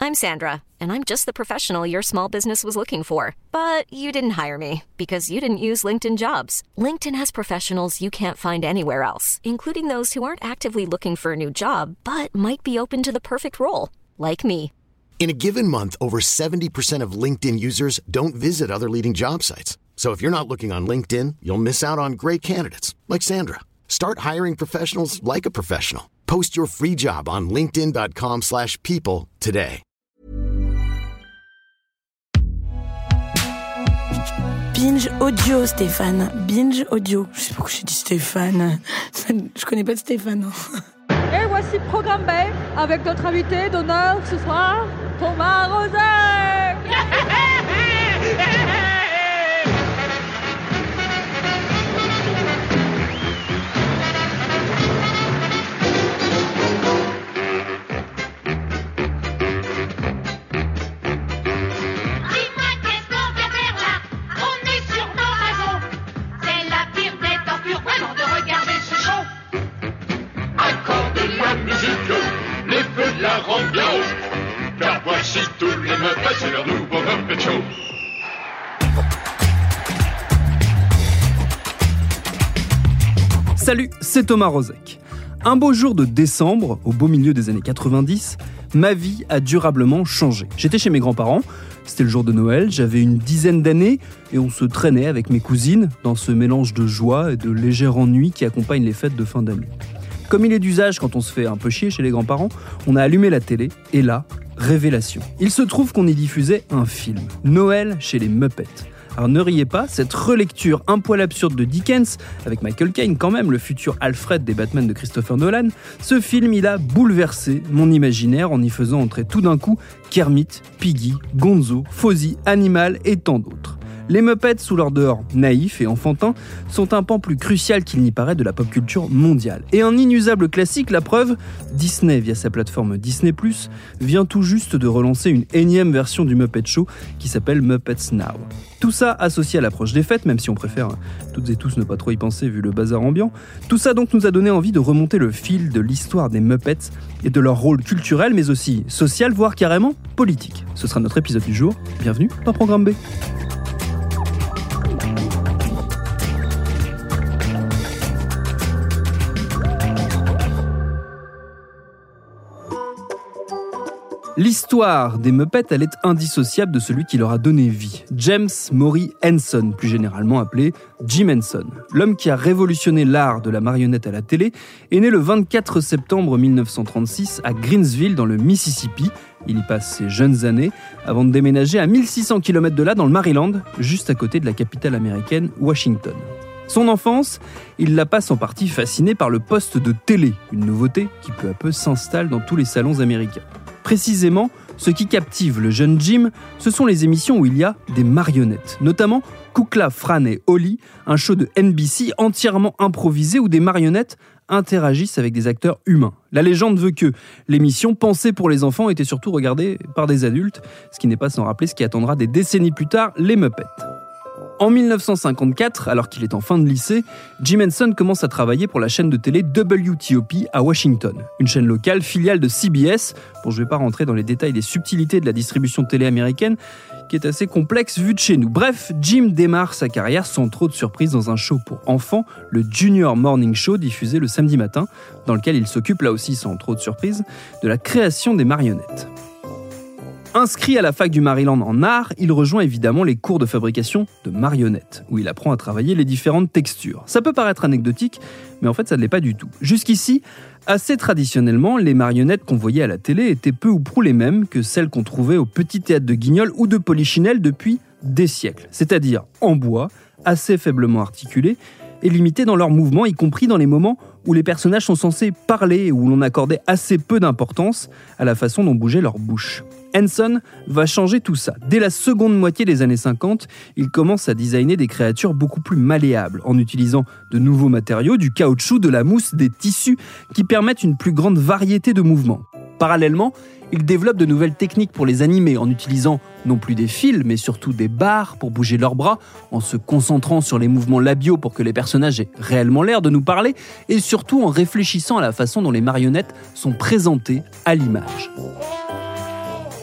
I'm Sandra, and I'm just the professional your small business was looking for. But you didn't hire me because you didn't use LinkedIn Jobs. LinkedIn has professionals you can't find anywhere else, including those who aren't actively looking for a new job, but might be open to the perfect role, like me. In a given month, over 70% of LinkedIn users don't visit other leading job sites. So if you're not looking on LinkedIn, you'll miss out on great candidates like Sandra. Start hiring professionals like a professional. Post your free job on linkedin.com/people today. Binge audio, Stéphane. Binge audio. Je sais pas pourquoi j'ai dit Stéphane. Je connais pas de Stéphane. Et voici Programme B avec notre invité d'honneur ce soir, Thomas Rozek. Les feux de la ambiance, car voici tous les Muppets, c'est leur nouveau Muppet Show. Salut, c'est Thomas Rozek. Un beau jour de décembre, au beau milieu des années 90, ma vie a durablement changé. J'étais chez mes grands-parents, c'était le jour de Noël, j'avais une dizaine d'années et on se traînait avec mes cousines dans ce mélange de joie et de léger ennui qui accompagne les fêtes de fin d'année. Comme il est d'usage quand on se fait un peu chier chez les grands-parents, on a allumé la télé et là, révélation. Il se trouve qu'on y diffusait un film, Noël chez les Muppets. Alors ne riez pas, cette relecture un poil absurde de Dickens, avec Michael Caine quand même, le futur Alfred des Batman de Christopher Nolan, ce film il a bouleversé mon imaginaire en y faisant entrer tout d'un coup Kermit, Piggy, Gonzo, Fozzie, Animal et tant d'autres. Les Muppets, sous leur dehors naïf et enfantin, sont un pan plus crucial qu'il n'y paraît de la pop culture mondiale. Et un inusable classique, la preuve, Disney, via sa plateforme Disney+, vient tout juste de relancer une énième version du Muppet Show qui s'appelle Muppets Now. Tout ça associé à l'approche des fêtes, même si on préfère toutes et tous ne pas trop y penser vu le bazar ambiant, tout ça donc nous a donné envie de remonter le fil de l'histoire des Muppets et de leur rôle culturel, mais aussi social, voire carrément politique. Ce sera notre épisode du jour. Bienvenue dans Programme B. L'histoire des Muppets, elle est indissociable de celui qui leur a donné vie. James Maury Henson, plus généralement appelé Jim Henson. L'homme qui a révolutionné l'art de la marionnette à la télé est né le 24 septembre 1936 à Greensville, dans le Mississippi. Il y passe ses jeunes années avant de déménager à 1600 km de là, dans le Maryland, juste à côté de la capitale américaine, Washington. Son enfance, il la passe en partie fasciné par le poste de télé, une nouveauté qui peu à peu s'installe dans tous les salons américains. Précisément, ce qui captive le jeune Jim, ce sont les émissions où il y a des marionnettes, notamment Kukla, Fran et Ollie, un show de NBC entièrement improvisé où des marionnettes interagissent avec des acteurs humains. La légende veut que l'émission, pensée pour les enfants, était surtout regardée par des adultes, ce qui n'est pas sans rappeler ce qui attendra des décennies plus tard les Muppets. En 1954, alors qu'il est en fin de lycée, Jim Henson commence à travailler pour la chaîne de télé WTOP à Washington, une chaîne locale filiale de CBS. Bon, je ne vais pas rentrer dans les détails des subtilités de la distribution télé américaine, qui est assez complexe vu de chez nous. Bref, Jim démarre sa carrière sans trop de surprises dans un show pour enfants, le Junior Morning Show, diffusé le samedi matin, dans lequel il s'occupe là aussi sans trop de surprises de la création des marionnettes. Inscrit à la fac du Maryland en art, il rejoint évidemment les cours de fabrication de marionnettes, où il apprend à travailler les différentes textures. Ça peut paraître anecdotique, mais en fait ça ne l'est pas du tout. Jusqu'ici, assez traditionnellement, les marionnettes qu'on voyait à la télé étaient peu ou prou les mêmes que celles qu'on trouvait au petit théâtre de Guignol ou de Polichinelle depuis des siècles. C'est-à-dire en bois, assez faiblement articulées, et limitées dans leurs mouvements, y compris dans les moments où les personnages sont censés parler et où l'on accordait assez peu d'importance à la façon dont bougeait leur bouche. Henson va changer tout ça. Dès la seconde moitié des années 50, il commence à designer des créatures beaucoup plus malléables, en utilisant de nouveaux matériaux, du caoutchouc, de la mousse, des tissus, qui permettent une plus grande variété de mouvements. Parallèlement, il développe de nouvelles techniques pour les animer, en utilisant non plus des fils, mais surtout des barres pour bouger leurs bras, en se concentrant sur les mouvements labiaux pour que les personnages aient réellement l'air de nous parler, et surtout en réfléchissant à la façon dont les marionnettes sont présentées à l'image.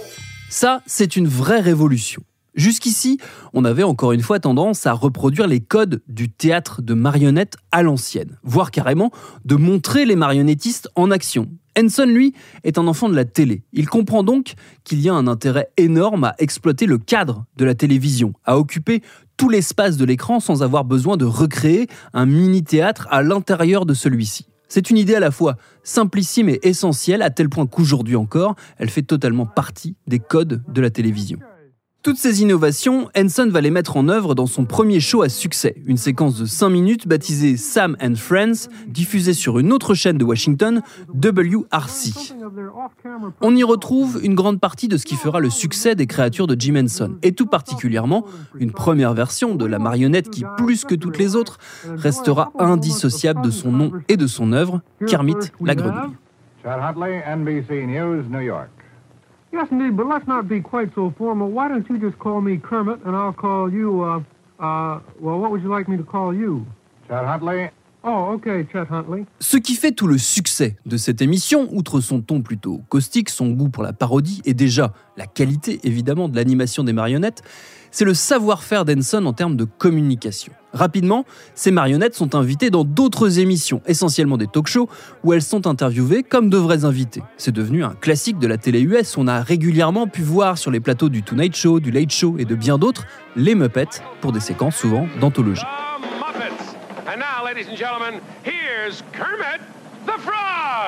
Ça, c'est une vraie révolution. Jusqu'ici, on avait encore une fois tendance à reproduire les codes du théâtre de marionnettes à l'ancienne, voire carrément de montrer les marionnettistes en action. Henson, lui, est un enfant de la télé. Il comprend donc qu'il y a un intérêt énorme à exploiter le cadre de la télévision, à occuper tout l'espace de l'écran sans avoir besoin de recréer un mini-théâtre à l'intérieur de celui-ci. C'est une idée à la fois simplissime et essentielle, à tel point qu'aujourd'hui encore, elle fait totalement partie des codes de la télévision. Toutes ces innovations, Henson va les mettre en œuvre dans son premier show à succès, une séquence de 5 minutes baptisée Sam and Friends, diffusée sur une autre chaîne de Washington, WRC. On y retrouve une grande partie de ce qui fera le succès des créatures de Jim Henson, et tout particulièrement une première version de la marionnette qui, plus que toutes les autres, restera indissociable de son nom et de son œuvre, Kermit la Grenouille. Chad Huntley, NBC News, New York. Yes, indeed, but let's not be quite so formal. Why don't you just call me Kermit, and I'll call you, well, what would you like me to call you? Chad Huntley. Oh, okay, Chet Huntley. Ce qui fait tout le succès de cette émission, outre son ton plutôt caustique, son goût pour la parodie et déjà la qualité évidemment de l'animation des marionnettes, c'est le savoir-faire d'Henson en termes de communication. Rapidement, ces marionnettes sont invitées dans d'autres émissions, essentiellement des talk-shows, où elles sont interviewées comme de vrais invités. C'est devenu un classique de la télé US. On a régulièrement pu voir sur les plateaux du Tonight Show, du Late Show et de bien d'autres, les Muppets, pour des séquences souvent d'anthologie. And now, ladies and gentlemen, here's Kermit the Frog!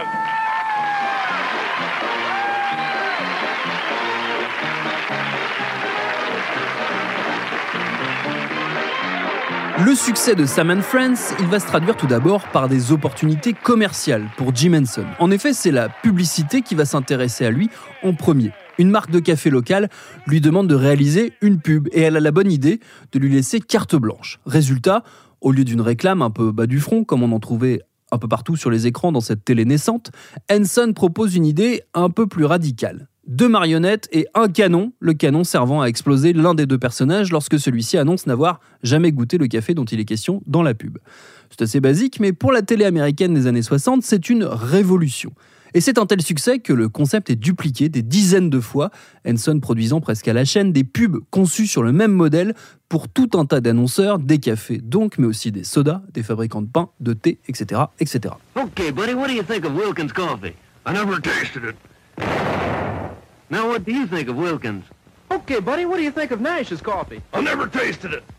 Le succès de Sam and Friends, il va se traduire tout d'abord par des opportunités commerciales pour Jim Henson. En effet, c'est la publicité qui va s'intéresser à lui en premier. Une marque de café locale lui demande de réaliser une pub et elle a la bonne idée de lui laisser carte blanche. Résultat, au lieu d'une réclame un peu bas du front, comme on en trouvait un peu partout sur les écrans dans cette télé naissante, Henson propose une idée un peu plus radicale. 2 marionnettes et un canon, le canon servant à exploser l'un des 2 personnages lorsque celui-ci annonce n'avoir jamais goûté le café dont il est question dans la pub. C'est assez basique, mais pour la télé américaine des années 60, c'est une révolution. Et c'est un tel succès que le concept est dupliqué des dizaines de fois, Henson produisant presque à la chaîne des pubs conçues sur le même modèle pour tout un tas d'annonceurs, des cafés donc, mais aussi des sodas, des fabricants de pain, de thé, etc., etc. Okay, buddy, what do you think of Wilkins coffee? I never tasted it. Now, what do you think of Wilkins? Okay, buddy, what do you think of Nash's coffee? I never tasted it.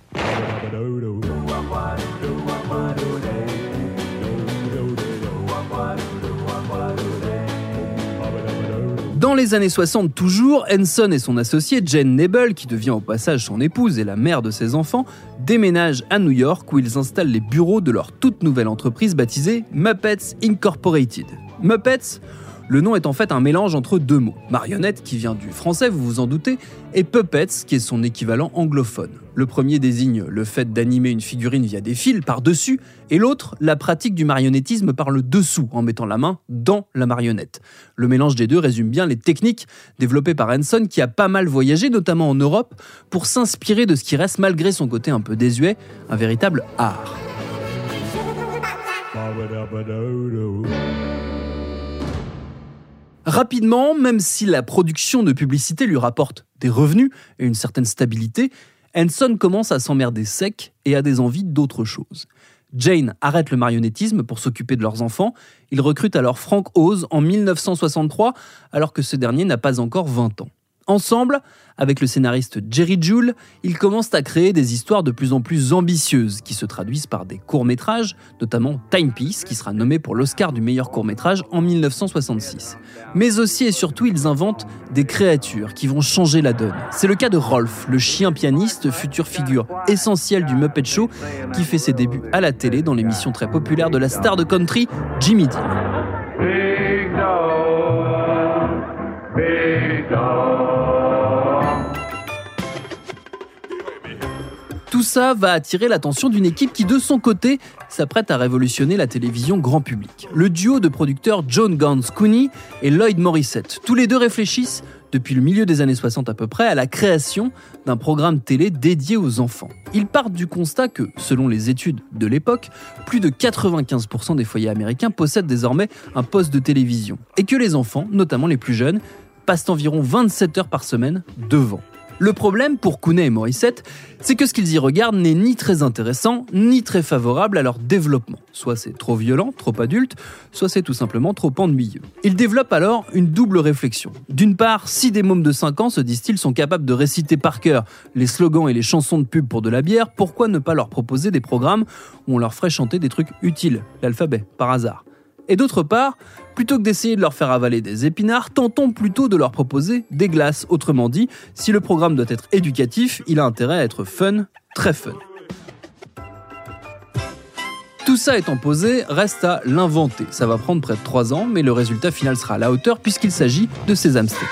Dans les années 60 toujours, Henson et son associé Jane Nebel, qui devient au passage son épouse et la mère de ses enfants, déménagent à New York où ils installent les bureaux de leur toute nouvelle entreprise baptisée Muppets Incorporated. Muppets, le nom est en fait un mélange entre 2 mots. Marionnette, qui vient du français, vous vous en doutez, et puppets, qui est son équivalent anglophone. Le premier désigne le fait d'animer une figurine via des fils par-dessus, et l'autre, la pratique du marionnettisme par le dessous, en mettant la main dans la marionnette. Le mélange des deux résume bien les techniques développées par Henson, qui a pas mal voyagé, notamment en Europe, pour s'inspirer de ce qui reste, malgré son côté un peu désuet, un véritable art. Rapidement, même si la production de publicité lui rapporte des revenus et une certaine stabilité, Henson commence à s'emmerder sec et a des envies d'autre chose. Jane arrête le marionnettisme pour s'occuper de leurs enfants. Il recrute alors Frank Oz en 1963, alors que ce dernier n'a pas encore 20 ans. Ensemble, avec le scénariste Jerry Juhl, ils commencent à créer des histoires de plus en plus ambitieuses qui se traduisent par des courts-métrages, notamment Timepiece, qui sera nommé pour l'Oscar du meilleur court-métrage en 1966. Mais aussi et surtout, ils inventent des créatures qui vont changer la donne. C'est le cas de Rolf, le chien pianiste, future figure essentielle du Muppet Show, qui fait ses débuts à la télé dans l'émission très populaire de la star de country, Jimmy Dean. Big dog, big dog. Tout ça va attirer l'attention d'une équipe qui, de son côté, s'apprête à révolutionner la télévision grand public. Le duo de producteurs John Gans Cooney et Lloyd Morissette. Tous les deux réfléchissent, depuis le milieu des années 60 à peu près, à la création d'un programme télé dédié aux enfants. Ils partent du constat que, selon les études de l'époque, plus de 95% des foyers américains possèdent désormais un poste de télévision. Et que les enfants, notamment les plus jeunes, passent environ 27 heures par semaine devant. Le problème pour Cooney et Morissette, c'est que ce qu'ils y regardent n'est ni très intéressant, ni très favorable à leur développement. Soit c'est trop violent, trop adulte, soit c'est tout simplement trop ennuyeux. Ils développent alors une double réflexion. D'une part, si des mômes de 5 ans, se disent-ils, sont capables de réciter par cœur les slogans et les chansons de pub pour de la bière, pourquoi ne pas leur proposer des programmes où on leur ferait chanter des trucs utiles, l'alphabet, par hasard. Et d'autre part, plutôt que d'essayer de leur faire avaler des épinards, tentons plutôt de leur proposer des glaces. Autrement dit, si le programme doit être éducatif, il a intérêt à être fun, très fun. Tout ça étant posé, reste à l'inventer. Ça va prendre près de 3 ans, mais le résultat final sera à la hauteur puisqu'il s'agit de Sesame Street.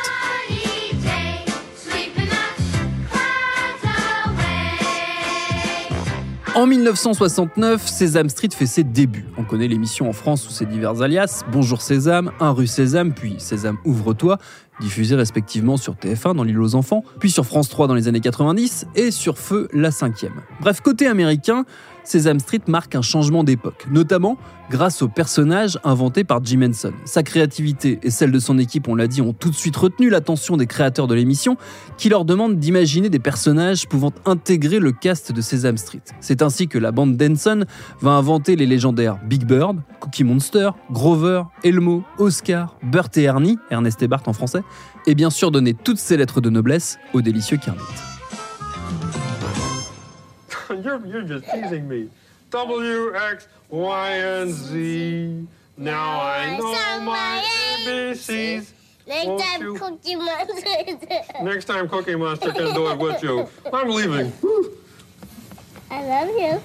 En 1969, Sesame Street fait ses débuts. On connaît l'émission en France sous ses divers alias, Bonjour Sésame, 1 rue Sésame, puis Sésame ouvre-toi, diffusés respectivement sur TF1 dans l'île aux enfants, puis sur France 3 dans les années 90 et sur Feu la 5e. Bref, côté américain, Sesame Street marque un changement d'époque, notamment grâce au personnage inventé par Jim Henson. Sa créativité et celle de son équipe, on l'a dit, ont tout de suite retenu l'attention des créateurs de l'émission qui leur demandent d'imaginer des personnages pouvant intégrer le cast de Sesame Street. C'est ainsi que la bande d'Henson va inventer les légendaires Big Bird, Cookie Monster, Grover, Elmo, Oscar, Bert et Ernie, Ernest et Bart en français, et bien sûr donner toutes ces lettres de noblesse au délicieux Kermit. You're just teasing me. W, X, Y, and Z. Now I know my ABCs. Next time Cookie Monster. Next time Cookie Monster can do it with you. I'm leaving. I love you.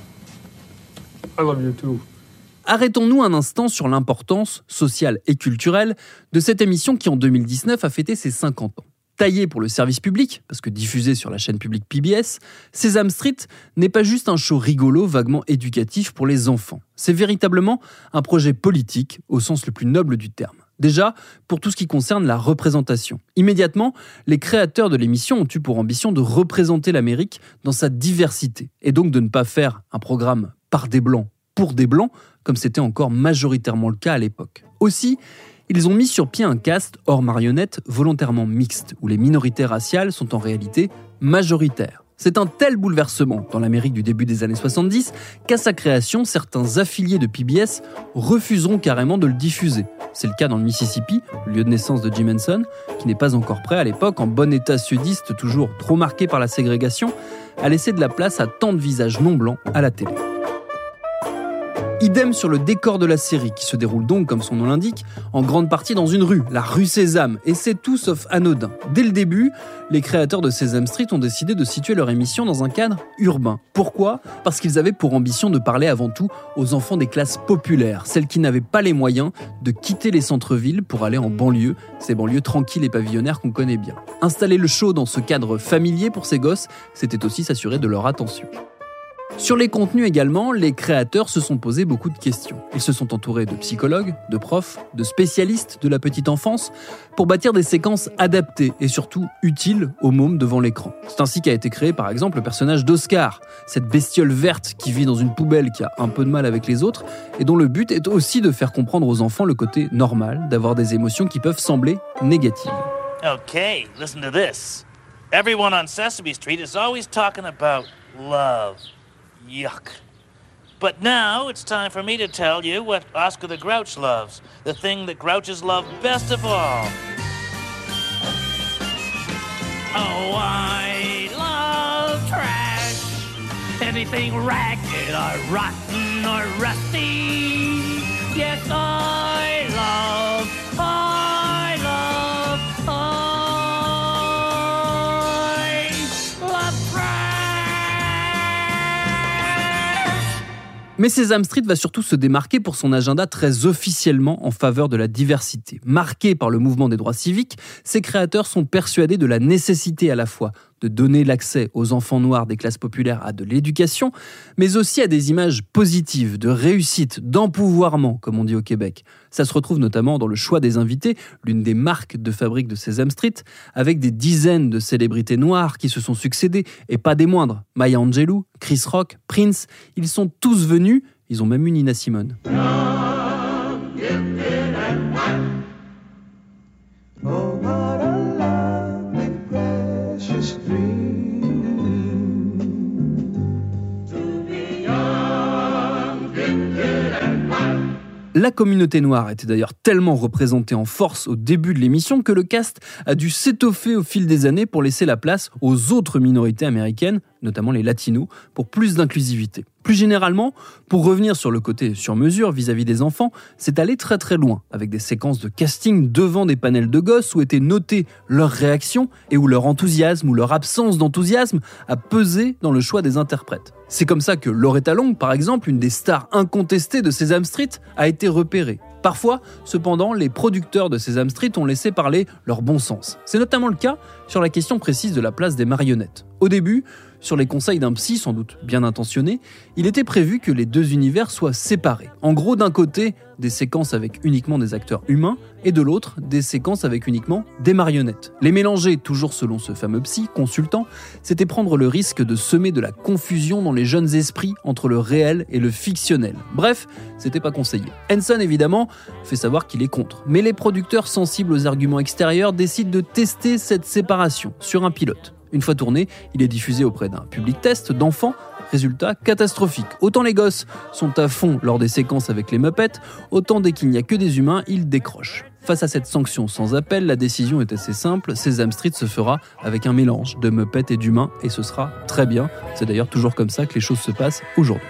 I love you too. Arrêtons-nous un instant sur l'importance sociale et culturelle de cette émission qui en 2019 a fêté ses 50 ans. Taillé pour le service public, parce que diffusé sur la chaîne publique PBS, Sesame Street n'est pas juste un show rigolo vaguement éducatif pour les enfants. C'est véritablement un projet politique au sens le plus noble du terme. Déjà, pour tout ce qui concerne la représentation. Immédiatement, les créateurs de l'émission ont eu pour ambition de représenter l'Amérique dans sa diversité, et donc de ne pas faire un programme par des Blancs pour des Blancs, comme c'était encore majoritairement le cas à l'époque. Aussi, ils ont mis sur pied un cast hors marionnette volontairement mixte, où les minorités raciales sont en réalité majoritaires. C'est un tel bouleversement dans l'Amérique du début des années 70 qu'à sa création, certains affiliés de PBS refuseront carrément de le diffuser. C'est le cas dans le Mississippi, lieu de naissance de Jim Henson, qui n'est pas encore prêt à l'époque, en bon état sudiste, toujours trop marqué par la ségrégation, à laisser de la place à tant de visages non blancs à la télé. Idem sur le décor de la série, qui se déroule donc, comme son nom l'indique, en grande partie dans une rue, la rue Sésame, et c'est tout sauf anodin. Dès le début, les créateurs de Sesame Street ont décidé de situer leur émission dans un cadre urbain. Pourquoi ? Parce qu'ils avaient pour ambition de parler avant tout aux enfants des classes populaires, celles qui n'avaient pas les moyens de quitter les centres-villes pour aller en banlieue, ces banlieues tranquilles et pavillonnaires qu'on connaît bien. Installer le show dans ce cadre familier pour ces gosses, c'était aussi s'assurer de leur attention. Sur les contenus également, les créateurs se sont posé beaucoup de questions. Ils se sont entourés de psychologues, de profs, de spécialistes de la petite enfance pour bâtir des séquences adaptées et surtout utiles aux mômes devant l'écran. C'est ainsi qu'a été créé par exemple le personnage d'Oscar, cette bestiole verte qui vit dans une poubelle qui a un peu de mal avec les autres et dont le but est aussi de faire comprendre aux enfants le côté normal d'avoir des émotions qui peuvent sembler négatives. Okay, listen to this. Everyone on Sesame Street is always talking about love. Yuck. But now it's time for me to tell you what Oscar the Grouch loves. The thing that Grouches love best of all. Oh, I love trash. Anything ragged or rotten or rusty. Yes, I love Mais Sesame Street va surtout se démarquer pour son agenda très officiellement en faveur de la diversité. Marqué par le mouvement des droits civiques, ses créateurs sont persuadés de la nécessité à la fois de donner l'accès aux enfants noirs des classes populaires à de l'éducation, mais aussi à des images positives, de réussite, d'empouvoirment, comme on dit au Québec. Ça se retrouve notamment dans le choix des invités, l'une des marques de fabrique de Sesame Street, avec des dizaines de célébrités noires qui se sont succédées, et pas des moindres. Maya Angelou, Chris Rock, Prince, ils sont tous venus, ils ont même eu Nina Simone. Oh, what a La communauté noire était d'ailleurs tellement représentée en force au début de l'émission que le cast a dû s'étoffer au fil des années pour laisser la place aux autres minorités américaines, notamment les latinos, pour plus d'inclusivité. Plus généralement, pour revenir sur le côté sur-mesure vis-à-vis des enfants, c'est allé très très loin, avec des séquences de casting devant des panels de gosses où étaient notées leurs réactions et où leur enthousiasme ou leur absence d'enthousiasme a pesé dans le choix des interprètes. C'est comme ça que Loretta Long, par exemple, une des stars incontestées de Sesame Street, a été repérée. Parfois, cependant, les producteurs de Sesame Street ont laissé parler leur bon sens. C'est notamment le cas sur la question précise de la place des marionnettes. Au début, sur les conseils d'un psy, sans doute bien intentionné, il était prévu que les deux univers soient séparés. En gros, d'un côté, des séquences avec uniquement des acteurs humains, et de l'autre, des séquences avec uniquement des marionnettes. Les mélanger, toujours selon ce fameux psy, consultant, c'était prendre le risque de semer de la confusion dans les jeunes esprits entre le réel et le fictionnel. Bref, c'était pas conseillé. Henson, évidemment, fait savoir qu'il est contre. Mais les producteurs sensibles aux arguments extérieurs décident de tester cette séparation sur un pilote. Une fois tourné, il est diffusé auprès d'un public test d'enfants. Résultat catastrophique. Autant les gosses sont à fond lors des séquences avec les Muppets, autant dès qu'il n'y a que des humains, ils décrochent. Face à cette sanction sans appel, la décision est assez simple. Sesame Street se fera avec un mélange de Muppets et d'humains et ce sera très bien. C'est d'ailleurs toujours comme ça que les choses se passent aujourd'hui.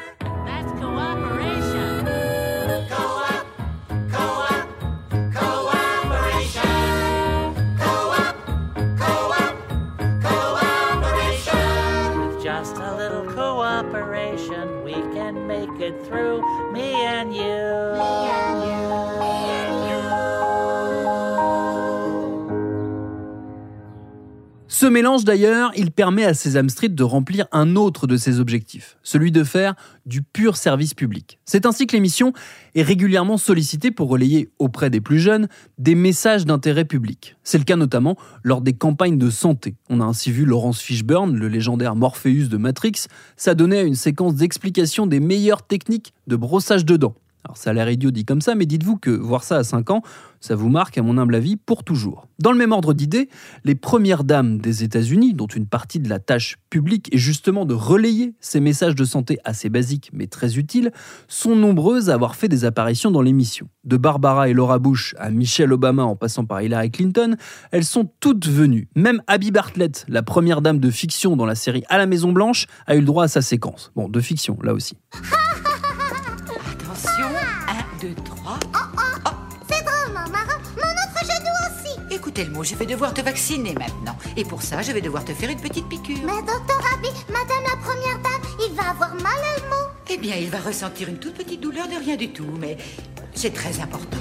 Ce mélange d'ailleurs, il permet à Sesame Street de remplir un autre de ses objectifs, celui de faire du pur service public. C'est ainsi que l'émission est régulièrement sollicitée pour relayer auprès des plus jeunes des messages d'intérêt public. C'est le cas notamment lors des campagnes de santé. On a ainsi vu Laurence Fishburne, le légendaire Morpheus de Matrix, s'adonner à une séquence d'explication des meilleures techniques de brossage de dents. Alors ça a l'air idiot dit comme ça, mais dites-vous que voir ça à 5 ans, ça vous marque à mon humble avis pour toujours. Dans le même ordre d'idées, les premières dames des États-Unis, dont une partie de la tâche publique est justement de relayer ces messages de santé assez basiques mais très utiles, sont nombreuses à avoir fait des apparitions dans l'émission. De Barbara et Laura Bush à Michelle Obama en passant par Hillary Clinton, elles sont toutes venues. Même Abby Bartlett, la première dame de fiction dans la série À la Maison Blanche, a eu le droit à sa séquence. Bon, de fiction là aussi. Attention, 1, 2, 3. Oh, c'est drôle, mon marron. Mon autre genou aussi. Écoutez le mot, je vais devoir te vacciner maintenant. Et pour ça, je vais devoir te faire une petite piqûre. Mais docteur Abby, madame la première dame, il va avoir mal au mot. Eh bien, il va ressentir une toute petite douleur de rien du tout, mais c'est très important.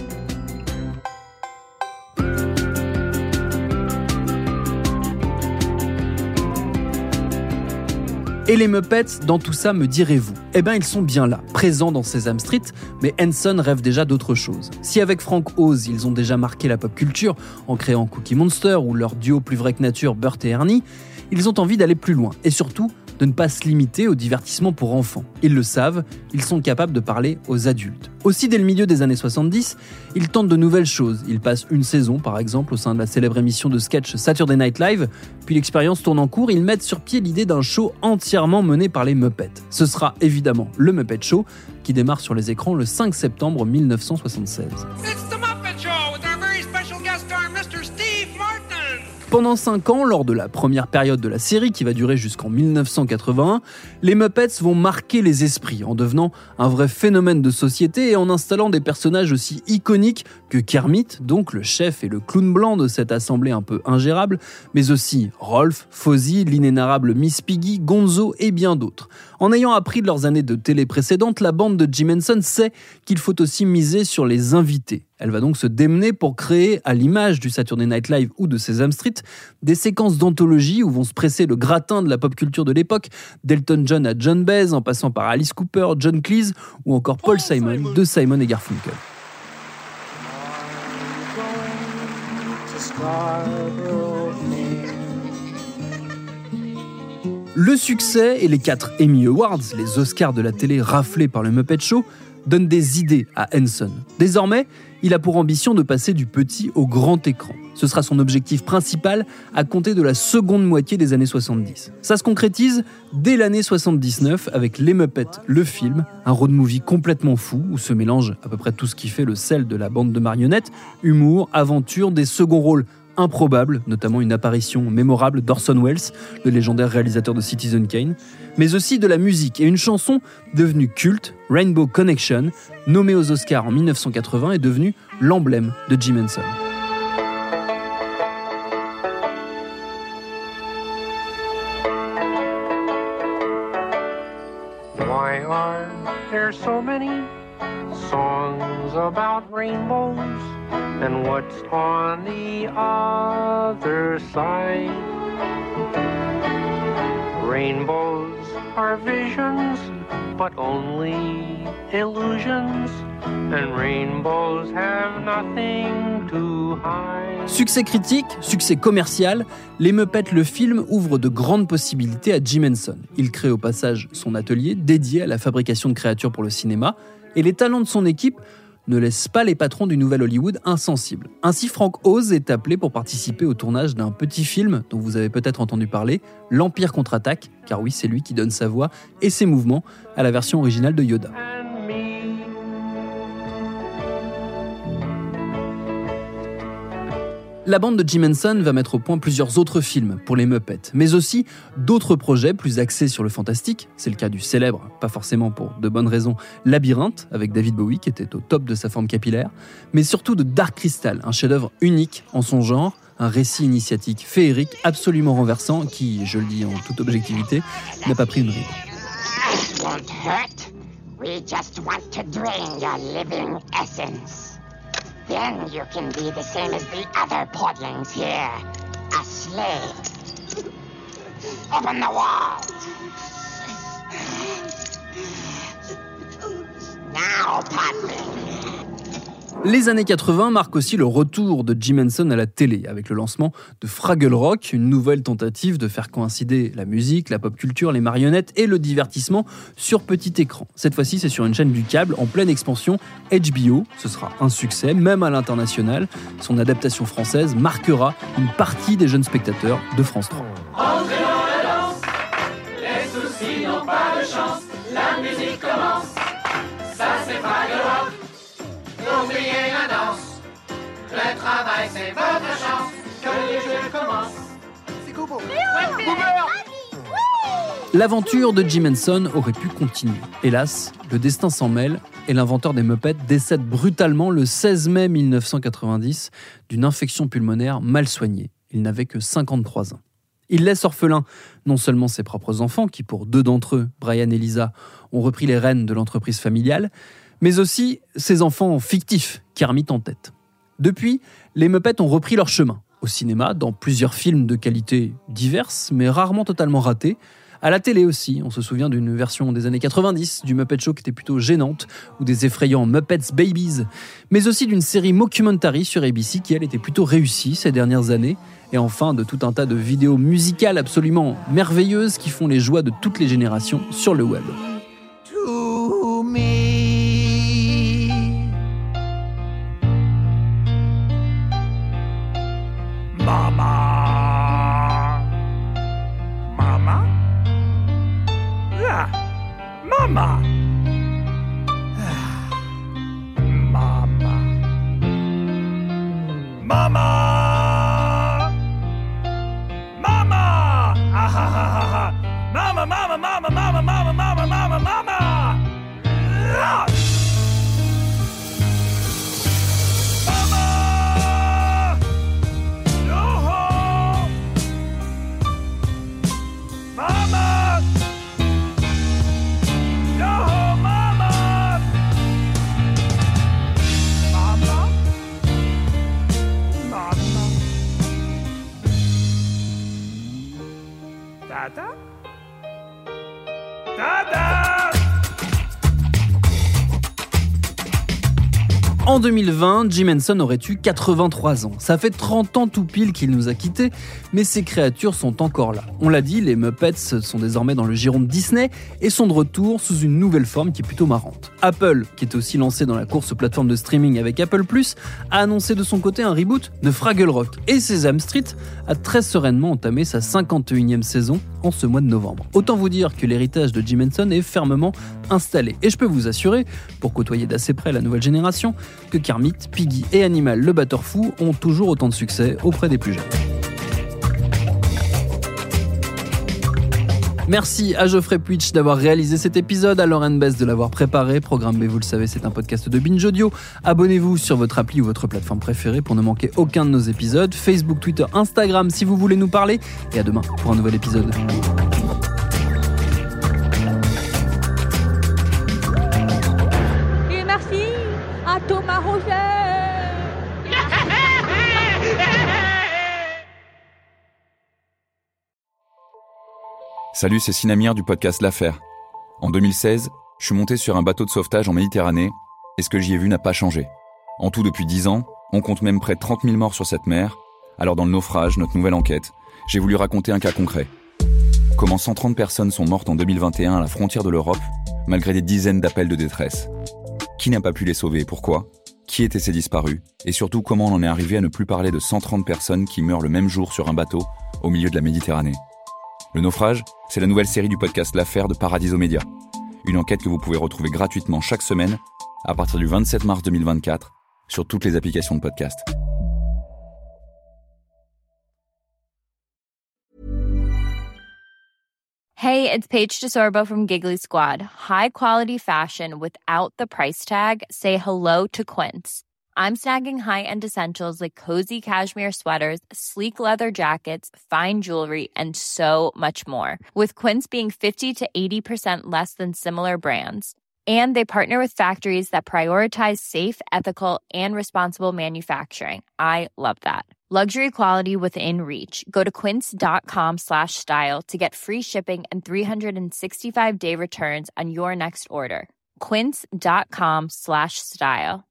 Et les Muppets, dans tout ça, me direz-vous ? Eh bien, ils sont bien là, présents dans Sesame Street, mais Henson rêve déjà d'autre chose. Si avec Frank Oz, ils ont déjà marqué la pop culture en créant Cookie Monster ou leur duo plus vrai que nature Bert et Ernie, ils ont envie d'aller plus loin et surtout de ne pas se limiter au divertissement pour enfants. Ils le savent, ils sont capables de parler aux adultes. Aussi, dès le milieu des années 70, ils tentent de nouvelles choses. Ils passent une saison, par exemple, au sein de la célèbre émission de sketch Saturday Night Live, puis l'expérience tourne en cours, ils mettent sur pied l'idée d'un show entièrement mené par les Muppets. Ce sera évidemment le Muppet Show, qui démarre sur les écrans le 5 septembre 1976. Pendant 5 ans, lors de la première période de la série, qui va durer jusqu'en 1981, les Muppets vont marquer les esprits en devenant un vrai phénomène de société et en installant des personnages aussi iconiques que Kermit, donc le chef et le clown blanc de cette assemblée un peu ingérable, mais aussi Rolf, Fozzie, l'inénarrable Miss Piggy, Gonzo et bien d'autres. En ayant appris de leurs années de télé précédentes, la bande de Jim Henson sait qu'il faut aussi miser sur les invités. Elle va donc se démener pour créer, à l'image du Saturday Night Live ou de Sesame Street, des séquences d'anthologie où vont se presser le gratin de la pop culture de l'époque, d'Elton John à John Baez, en passant par Alice Cooper, John Cleese ou encore Paul Simon de Simon et Garfunkel. Le succès et les 4 Emmy Awards, les Oscars de la télé raflés par le Muppet Show, donne des idées à Henson. Désormais, il a pour ambition de passer du petit au grand écran. Ce sera son objectif principal à compter de la seconde moitié des années 70. Ça se concrétise dès l'année 79 avec Les Muppets, le film, un road movie complètement fou où se mélange à peu près tout ce qui fait le sel de la bande de marionnettes, humour, aventure, des seconds rôles improbables, notamment une apparition mémorable d'Orson Welles, le légendaire réalisateur de Citizen Kane, mais aussi de la musique et une chanson devenue culte, Rainbow Connection, nommée aux Oscars en 1980, est devenue l'emblème de Jim Henson. Why are there so many songs about rainbows? And what's on the other side? Rainbows are visions, but only illusions. And rainbows have nothing to hide. Succès critique, succès commercial, Les Muppets le film ouvre de grandes possibilités à Jim Henson. Il crée au passage son atelier dédié à la fabrication de créatures pour le cinéma, et les talents de son équipe ne laissent pas les patrons du Nouvel Hollywood insensibles. Ainsi, Frank Oz est appelé pour participer au tournage d'un petit film dont vous avez peut-être entendu parler, L'Empire contre-attaque, car oui, c'est lui qui donne sa voix et ses mouvements à la version originale de Yoda. La bande de Jim Henson va mettre au point plusieurs autres films pour les Muppets, mais aussi d'autres projets plus axés sur le fantastique. C'est le cas du célèbre, pas forcément pour de bonnes raisons, Labyrinthe, avec David Bowie, qui était au top de sa forme capillaire, mais surtout de Dark Crystal, un chef-d'œuvre unique en son genre, un récit initiatique féerique absolument renversant qui, je le dis en toute objectivité, n'a pas pris une ride. Won't hurt. We just want to drain your living essence. Then you can be the same as the other podlings here, a slave. Open the wall. Now, podling. Les années 80 marquent aussi le retour de Jim Henson à la télé, avec le lancement de Fraggle Rock, une nouvelle tentative de faire coïncider la musique, la pop culture, les marionnettes et le divertissement sur petit écran. Cette fois-ci, c'est sur une chaîne du câble en pleine expansion, HBO. Ce sera un succès, même à l'international. Son adaptation française marquera une partie des jeunes spectateurs de France 3. Entrez dans la danse, les soucis n'ont pas de chance, la musique commence, ça c'est Fraggle Rock. Oubliez la danse, le travail c'est votre chance, que les jeux commencent. C'est Coupeau. L'aventure de Jim Henson aurait pu continuer. Hélas, le destin s'en mêle et l'inventeur des Muppets décède brutalement le 16 mai 1990 d'une infection pulmonaire mal soignée. Il n'avait que 53 ans. Il laisse orphelin non seulement ses propres enfants, qui pour deux d'entre eux, Brian et Lisa, ont repris les rênes de l'entreprise familiale, mais aussi ses enfants fictifs, Kermit en tête. Depuis, les Muppets ont repris leur chemin. Au cinéma, dans plusieurs films de qualité diverses, mais rarement totalement ratés. À la télé aussi, on se souvient d'une version des années 90 du Muppet Show qui était plutôt gênante, ou des effrayants Muppets Babies, mais aussi d'une série mockumentary sur ABC qui, elle, était plutôt réussie ces dernières années, et enfin de tout un tas de vidéos musicales absolument merveilleuses qui font les joies de toutes les générations sur le web. To me. Mama. Mama. Ah. Mama. Ah. Mama. Mama. Mama. Ah ha ha ha ha. Mama, mama, mama, mama, mama, mama, mama, mama. Ah. En 2020, Jim Henson aurait eu 83 ans. Ça fait 30 ans tout pile qu'il nous a quittés, mais ces créatures sont encore là. On l'a dit, les Muppets sont désormais dans le giron de Disney et sont de retour sous une nouvelle forme qui est plutôt marrante. Apple, qui est aussi lancé dans la course aux plateformes de streaming avec Apple+, a annoncé de son côté un reboot de Fraggle Rock. Et Sesame Street a très sereinement entamé sa 51e saison en ce mois de novembre. Autant vous dire que l'héritage de Jim Henson est fermement installé. Et je peux vous assurer, pour côtoyer d'assez près la nouvelle génération, que Kermit, Piggy et Animal le batteur fou ont toujours autant de succès auprès des plus jeunes. Merci à Geoffrey Puitch d'avoir réalisé cet épisode, à Lauren Bess de l'avoir préparé. Programme B, vous le savez, c'est un podcast de Binge Audio. Abonnez-vous sur votre appli ou votre plateforme préférée pour ne manquer aucun de nos épisodes. Facebook, Twitter, Instagram si vous voulez nous parler. Et à demain pour un nouvel épisode. Et merci à Thomas Roger. Salut, c'est Sinamir du podcast L'Affaire. En 2016, je suis monté sur un bateau de sauvetage en Méditerranée et ce que j'y ai vu n'a pas changé. En tout, depuis 10 ans, on compte même près de 30 000 morts sur cette mer. Alors dans le naufrage, notre nouvelle enquête, j'ai voulu raconter un cas concret. Comment 130 personnes sont mortes en 2021 à la frontière de l'Europe, malgré des dizaines d'appels de détresse. Qui n'a pas pu les sauver et pourquoi ? Qui étaient ces disparus ? Et surtout, comment on en est arrivé à ne plus parler de 130 personnes qui meurent le même jour sur un bateau au milieu de la Méditerranée ? Le naufrage, c'est la nouvelle série du podcast L'Affaire de Paradiso Media. Une enquête que vous pouvez retrouver gratuitement chaque semaine à partir du 27 mars 2024 sur toutes les applications de podcast. Hey, it's Paige DeSorbo from Giggly Squad. High quality fashion without the price tag. Say hello to Quince. I'm snagging high-end essentials like cozy cashmere sweaters, sleek leather jackets, fine jewelry, and so much more. With Quince being 50 to 80% less than similar brands. And they partner with factories that prioritize safe, ethical, and responsible manufacturing. I love that. Luxury quality within reach. Go to quince.com/style to get free shipping and 365-day returns on your next order. Quince.com/style.